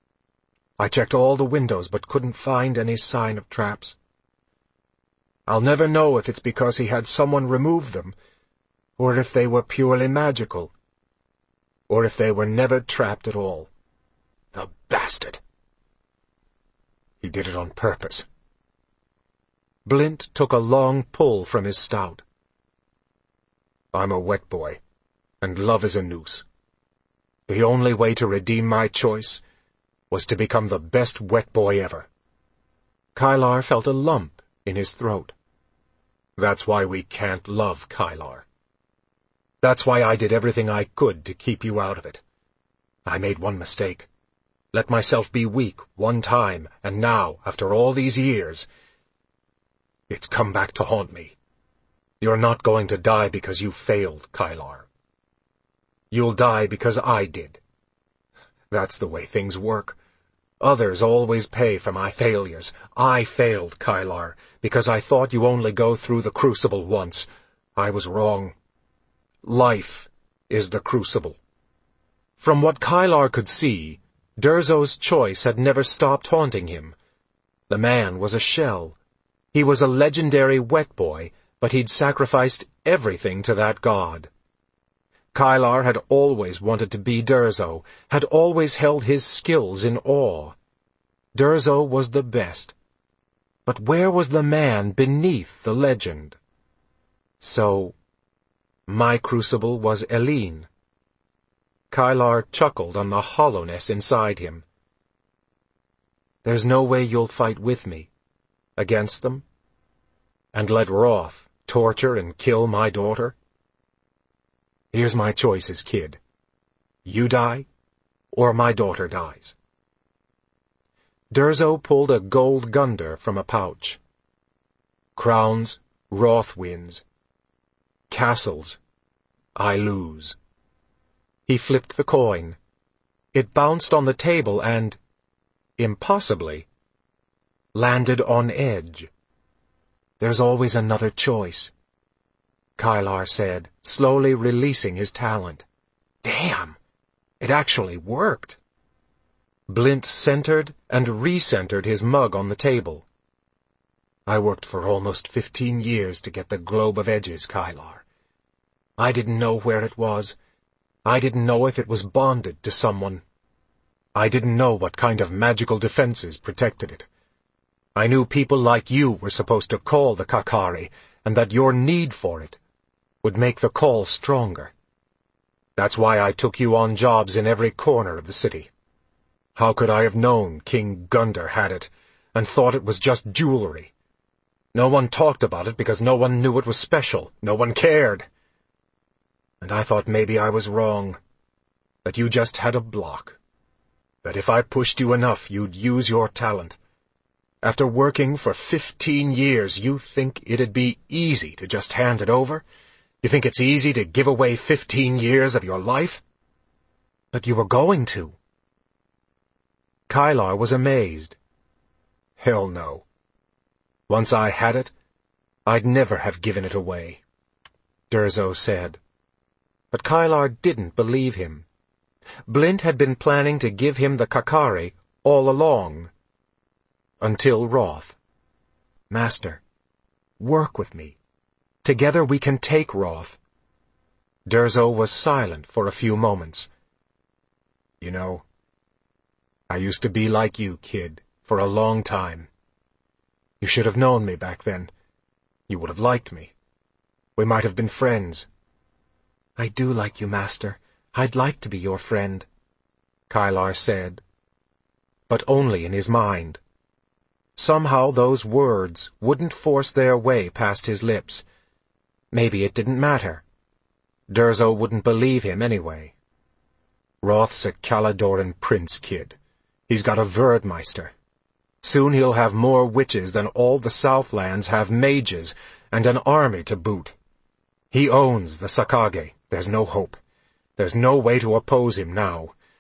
S1: I checked all the windows but couldn't find any sign of traps. I'll never know if it's because he had someone remove them, or if they were purely magical, or if they were never trapped at all. The bastard! He did it on purpose. Blint took a long pull from his stout. I'm a wet boy, and love is a noose. The only way to redeem my choice was to become the best wet boy ever. Kylar felt a lump in his throat. That's why we can't love, Kylar. That's why I did everything I could to keep you out of it. I made one mistake. Let myself be weak one time, and now, after all these years, it's come back to haunt me. You're not going to die because you failed, Kylar. You'll die because I did. That's the way things work. Others always pay for my failures. I failed, Kylar, because I thought you only go through the crucible once. I was wrong. Life is the crucible. From what Kylar could see, Durzo's choice had never stopped haunting him. The man was a shell. He was a legendary wet boy, but he'd sacrificed everything to that god. Kylar had always wanted to be Durzo, had always held his skills in awe. Durzo was the best. But where was the man beneath the legend? So, my crucible was Elene. Kylar chuckled on the hollowness inside him. There's no way you'll fight with me, against them, and let Roth torture and kill my daughter? Here's my choices, kid. You die, or my daughter dies. Durzo pulled a gold gunder from a pouch. Crowns, Roth wins. Castles, I lose. He flipped the coin. It bounced on the table and, impossibly, landed on edge. There's always another choice, Kylar said, slowly releasing his talent. Damn! It actually worked. Blint centered and recentered his mug on the table. I worked for almost fifteen years to get the Globe of Edges, Kylar. I didn't know where it was. I didn't know if it was bonded to someone. I didn't know what kind of magical defenses protected it. I knew people like you were supposed to call the Kakari, and that your need for it would make the call stronger. That's why I took you on jobs in every corner of the city. How could I have known King Gunder had it, and thought it was just jewelry? No one talked about it because no one knew it was special. No one cared. And I thought maybe I was wrong, that you just had a block. That if I pushed you enough, you'd use your talent. After working for fifteen years, you think it'd be easy to just hand it over? You think it's easy to give away fifteen years of your life? But you were going to. Kylar was amazed. Hell no. Once I had it, I'd never have given it away, Durzo said. But Kylar didn't believe him. Blint had been planning to give him the Kakari all along. Until Roth. Master, work with me. Together we can take Roth. Durzo was silent for a few moments. You know, I used to be like you, kid, for a long time. You should have known me back then. You would have liked me. We might have been friends. I do like you, Master. I'd like to be your friend, Kylar said. But only in his mind. Somehow those words wouldn't force their way past his lips. Maybe it didn't matter. Durzo wouldn't believe him anyway. Roth's a Caladoran prince, kid. He's got a Verdmeister. Soon he'll have more witches than all the Southlands have mages, and an army to boot. He owns the Sakage. There's no hope. There's no way to oppose him now.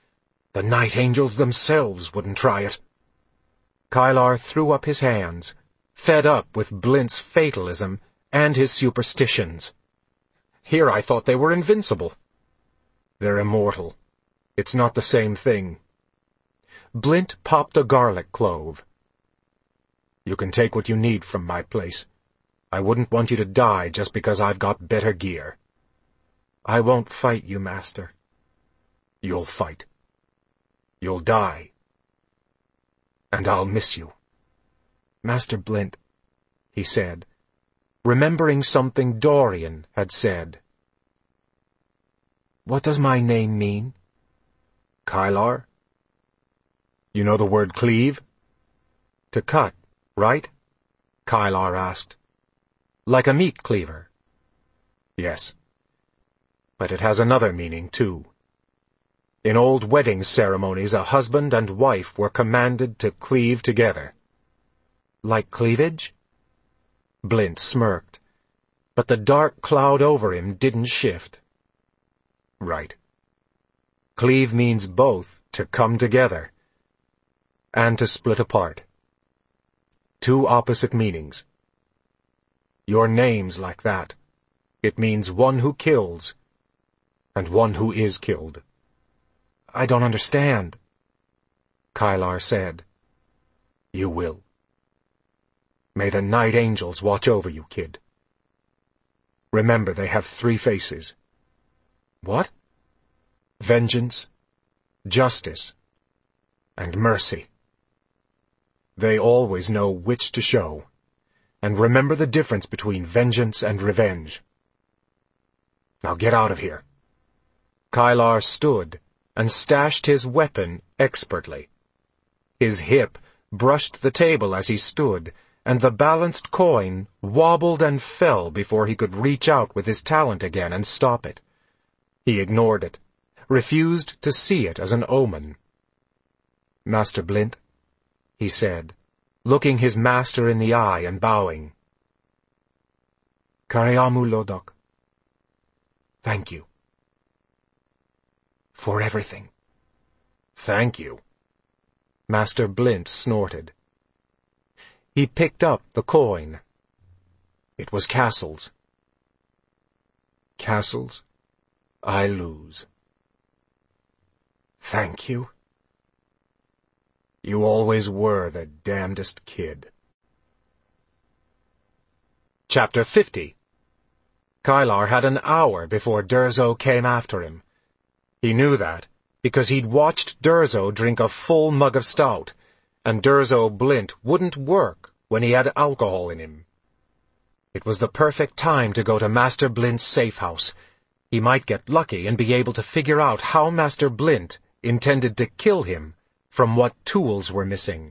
S1: The Night Angels themselves wouldn't try it. Kylar threw up his hands, fed up with Blint's fatalism and his superstitions. Here I thought they were invincible. They're immortal. It's not the same thing. Blint popped a garlic clove. You can take what you need from my place. I wouldn't want you to die just because I've got better gear. I won't fight you, Master. You'll fight. You'll die. And I'll miss you. Master Blint, he said, remembering something Dorian had said. What does my name mean? Kylar? You know the word cleave? To cut, right? Kylar asked. Like a meat cleaver. Yes. But it has another meaning, too. In old wedding ceremonies, a husband and wife were commanded to cleave together. Like cleavage? Blint smirked, but the dark cloud over him didn't shift. Right. Cleave means both to come together and to split apart. Two opposite meanings. Your name's like that. It means one who kills and one who is killed. I don't understand, Kylar said. You will. May the Night Angels watch over you, kid. Remember, they have three faces. What? Vengeance, justice, and mercy. They always know which to show, and remember the difference between vengeance and revenge. Now get out of here. Kylar stood and stashed his weapon expertly. His hip brushed the table as he stood, and the balanced coin wobbled and fell before he could reach out with his talent again and stop it. He ignored it, refused to see it as an omen. Master Blint, he said, looking his master in the eye and bowing. Kareamu Lodok. Thank you. For everything. Thank you. Master Blint snorted. He picked up the coin. It was Castle's. Castle's, I lose. Thank you. You always were the damnedest kid. Chapter fifty. Kylar had an hour before Durzo came after him. He knew that because he'd watched Durzo drink a full mug of stout, and Durzo Blint wouldn't work when he had alcohol in him. It was the perfect time to go to Master Blint's safe house. He might get lucky and be able to figure out how Master Blint intended to kill him from what tools were missing.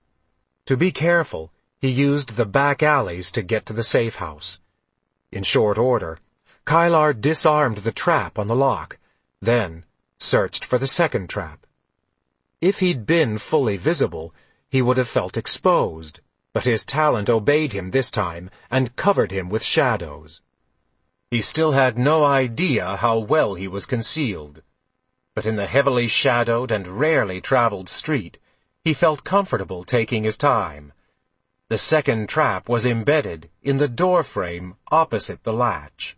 S1: To be careful, he used the back alleys to get to the safe house. In short order, Kylar disarmed the trap on the lock, then searched for the second trap. If he'd been fully visible, he would have felt exposed, but his talent obeyed him this time and covered him with shadows. He still had no idea how well he was concealed, but in the heavily shadowed and rarely traveled street, he felt comfortable taking his time. The second trap was embedded in the door frame opposite the latch.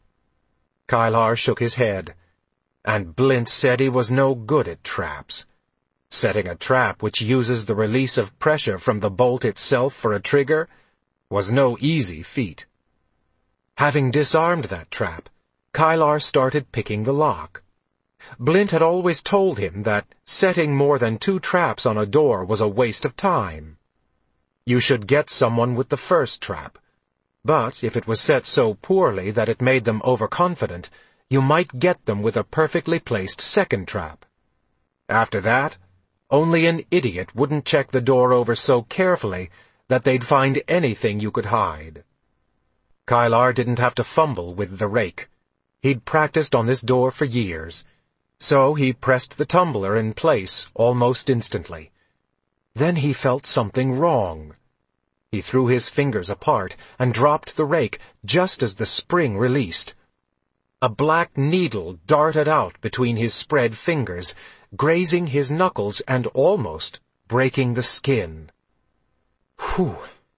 S1: Kylar shook his head, and Blint said he was no good at traps. Setting a trap which uses the release of pressure from the bolt itself for a trigger was no easy feat. Having disarmed that trap, Kylar started picking the lock. Blint had always told him that setting more than two traps on a door was a waste of time. You should get someone with the first trap, but if it was set so poorly that it made them overconfident, you might get them with a perfectly placed second trap. After that, only an idiot wouldn't check the door over so carefully that they'd find anything you could hide. Kylar didn't have to fumble with the rake. He'd practiced on this door for years, so he pressed the tumbler in place almost instantly. Then he felt something wrong. He threw his fingers apart and dropped the rake just as the spring released. A black needle darted out between his spread fingers, grazing his knuckles and almost breaking the skin. Whew!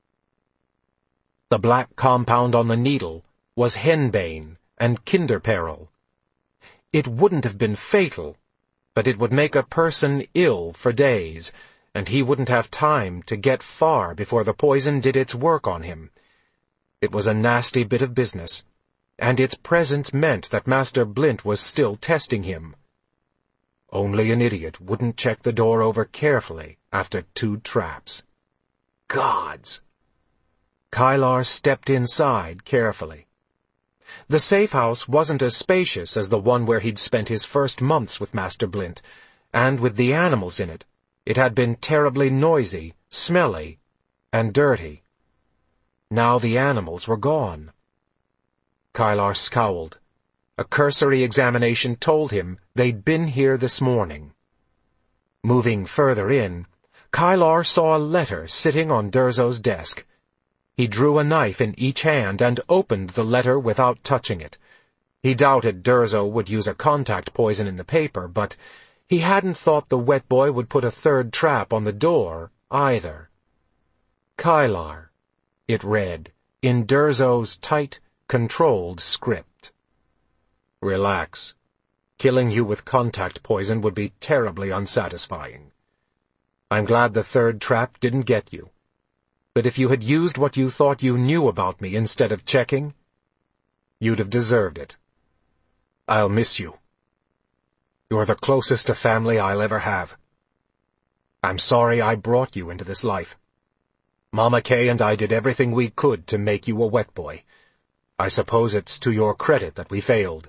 S1: The black compound on the needle was henbane and kinderperil. It wouldn't have been fatal, but it would make a person ill for days, and he wouldn't have time to get far before the poison did its work on him. It was a nasty bit of business, and its presence meant that Master Blint was still testing him. Only an idiot wouldn't check the door over carefully after two traps. Gods! Kylar stepped inside carefully. The safe house wasn't as spacious as the one where he'd spent his first months with Master Blint, and with the animals in it, it had been terribly noisy, smelly, and dirty. Now the animals were gone. Kylar scowled. A cursory examination told him they'd been here this morning. Moving further in, Kylar saw a letter sitting on Durzo's desk. He drew a knife in each hand and opened the letter without touching it. He doubted Durzo would use a contact poison in the paper, but he hadn't thought the wet boy would put a third trap on the door, either. Kylar, it read, in Durzo's tight, controlled script. Relax. Killing you with contact poison would be terribly unsatisfying. I'm glad the third trap didn't get you. But if you had used what you thought you knew about me instead of checking, you'd have deserved it. I'll miss you. You're the closest to family I'll ever have. I'm sorry I brought you into this life. Mama Kay and I did everything we could to make you a wet boy. I suppose it's to your credit that we failed.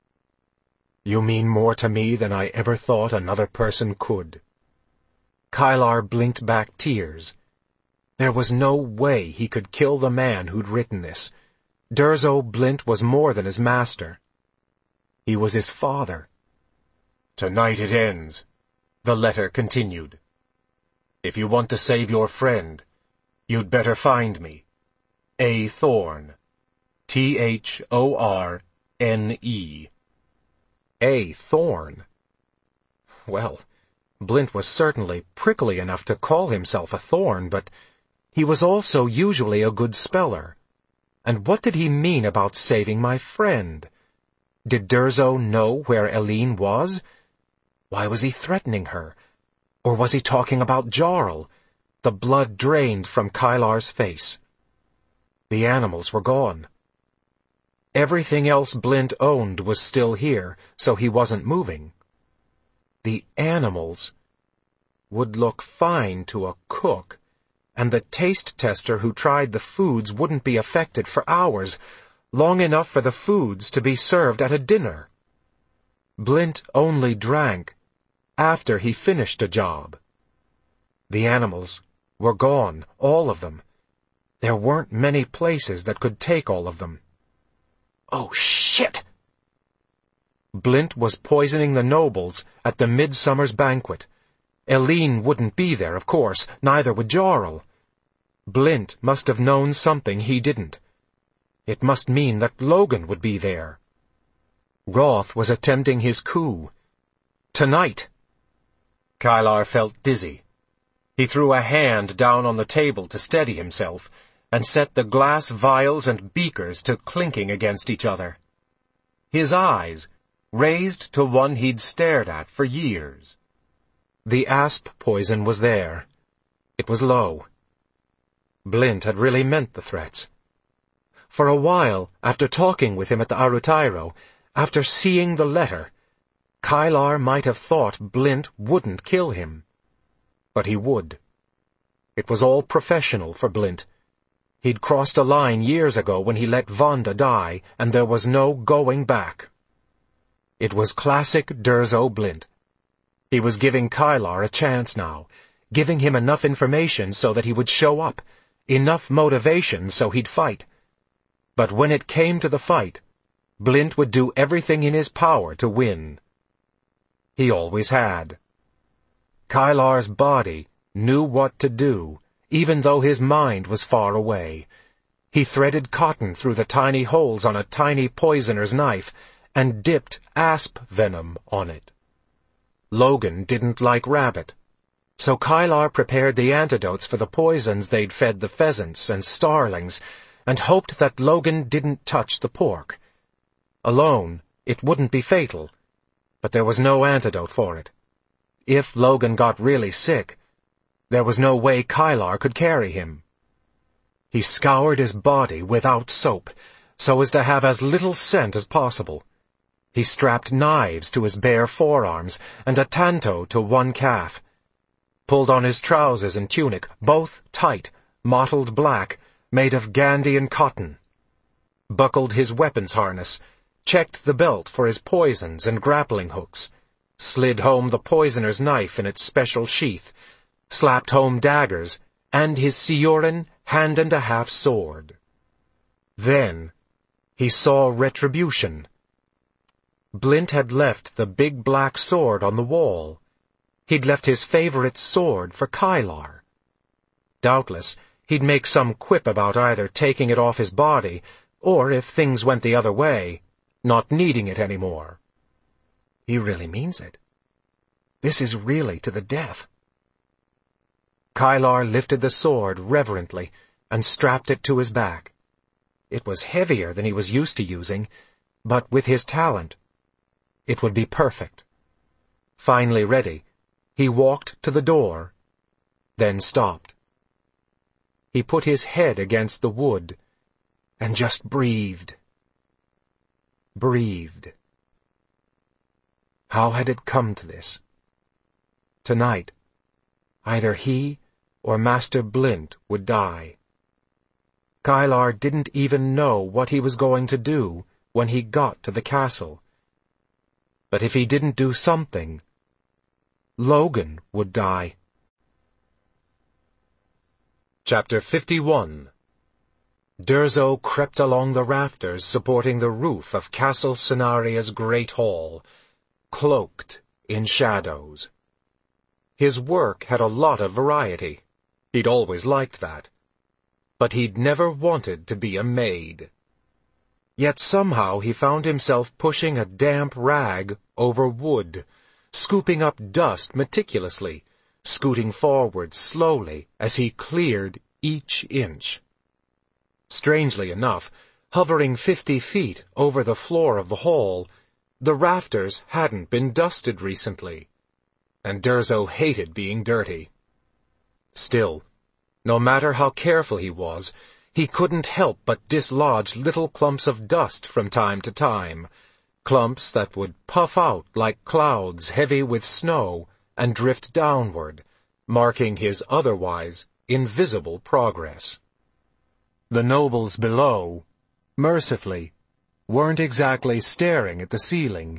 S1: You mean more to me than I ever thought another person could. Kylar blinked back tears. There was no way he could kill the man who'd written this. Durzo Blint was more than his master. He was his father. Tonight it ends, the letter continued. If you want to save your friend, you'd better find me. A. Thorne. T H O R N E. A. Thorne. Well, Blint was certainly prickly enough to call himself a thorn, but he was also usually a good speller. And what did he mean about saving my friend? Did Durzo know where Eileen was? Why was he threatening her? Or was he talking about Jarl? The blood drained from Kylar's face. The animals were gone. Everything else Blint owned was still here, so he wasn't moving. The animals would look fine to a cook, and the taste tester who tried the foods wouldn't be affected for hours, long enough for the foods to be served at a dinner. Blint only drank after he finished a job. The animals were gone, all of them. There weren't many places that could take all of them. Oh, shit! Blint was poisoning the nobles at the Midsummer's banquet. Eileen wouldn't be there, of course, neither would Jarl. Blint must have known something he didn't. It must mean that Logan would be there. Roth was attempting his coup. Tonight. Kylar felt dizzy. He threw a hand down on the table to steady himself, and set the glass vials and beakers to clinking against each other. His eyes raised to one he'd stared at for years. The asp poison was there. It was low. Blint had really meant the threats. For a while, after talking with him at the Arutairo, after seeing the letter, Kylar might have thought Blint wouldn't kill him. But he would. It was all professional for Blint. He'd crossed a line years ago when he let Vonda die, and there was no going back. It was classic Durzo Blint. He was giving Kylar a chance now, giving him enough information so that he would show up, enough motivation so he'd fight. But when it came to the fight, Blint would do everything in his power to win. He always had. Kylar's body knew what to do, even though his mind was far away. He threaded cotton through the tiny holes on a tiny poisoner's knife, and dipped asp venom on it. Logan didn't like rabbit, so Kylar prepared the antidotes for the poisons they'd fed the pheasants and starlings, and hoped that Logan didn't touch the pork. Alone, it wouldn't be fatal, but there was no antidote for it. If Logan got really sick, there was no way Kylar could carry him. He scoured his body without soap, so as to have as little scent as possible. He strapped knives to his bare forearms and a tanto to one calf, pulled on his trousers and tunic, both tight, mottled black, made of Ghanaian cotton, buckled his weapons harness, checked the belt for his poisons and grappling hooks, slid home the poisoner's knife in its special sheath, slapped home daggers, and his Sioran hand-and-a-half sword. Then he saw retribution. Blint had left the big black sword on the wall. He'd left his favorite sword for Kylar. Doubtless, he'd make some quip about either taking it off his body, or, if things went the other way, not needing it anymore. He really means it. This is really to the death. Kylar lifted the sword reverently and strapped it to his back. It was heavier than he was used to using, but with his talent, it would be perfect. Finally ready, he walked to the door, then stopped. He put his head against the wood and just breathed. Breathed. How had it come to this? Tonight, either he or Master Blint would die. Kylar didn't even know what he was going to do when he got to the castle. But if he didn't do something, Logan would die. Chapter fifty-one. Durzo crept along the rafters supporting the roof of Castle Cenaria's great hall, cloaked in shadows. His work had a lot of variety. He'd always liked that. But he'd never wanted to be a maid. Yet somehow he found himself pushing a damp rag over wood, scooping up dust meticulously, scooting forward slowly as he cleared each inch. Strangely enough, hovering fifty feet over the floor of the hall, the rafters hadn't been dusted recently, and Durzo hated being dirty. Still, no matter how careful he was, he couldn't help but dislodge little clumps of dust from time to time, clumps that would puff out like clouds heavy with snow and drift downward, marking his otherwise invisible progress. The nobles below, mercifully, weren't exactly staring at the ceiling.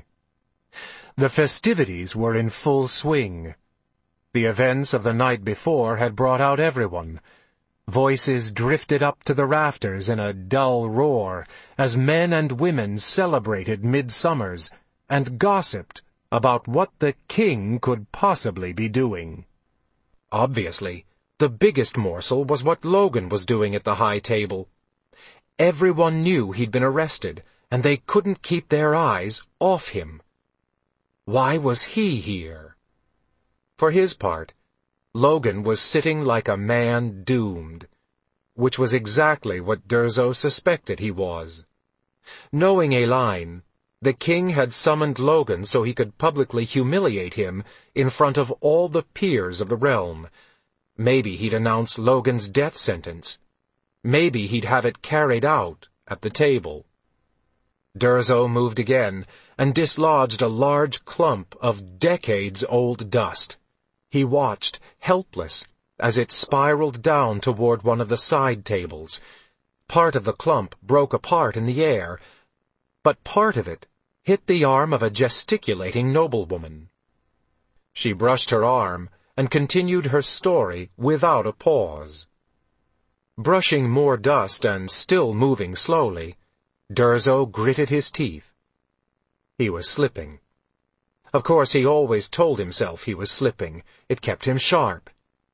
S1: The festivities were in full swing. The events of the night before had brought out everyone. Voices drifted up to the rafters in a dull roar as men and women celebrated midsummers and gossiped about what the king could possibly be doing. Obviously, the biggest morsel was what Logan was doing at the high table. Everyone knew he'd been arrested, and they couldn't keep their eyes off him. Why was he here? For his part, Logan was sitting like a man doomed, which was exactly what Durzo suspected he was. Knowing Aline, the king had summoned Logan so he could publicly humiliate him in front of all the peers of the realm. Maybe he'd announce Logan's death sentence. Maybe he'd have it carried out at the table. Durzo moved again and dislodged a large clump of decades-old dust. He watched, helpless, as it spiraled down toward one of the side tables. Part of the clump broke apart in the air, but part of it hit the arm of a gesticulating noblewoman. She brushed her arm and continued her story without a pause. Brushing more dust and still moving slowly, Durzo gritted his teeth. He was slipping. Of course, he always told himself he was slipping. It kept him sharp.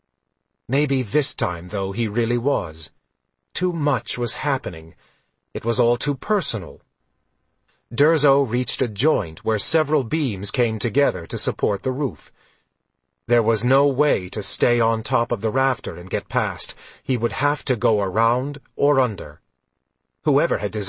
S1: Maybe this time, though, he really was. Too much was happening. It was all too personal. Durzo reached a joint where several beams came together to support the roof. There was no way to stay on top of the rafter and get past. He would have to go around or under. Whoever had designed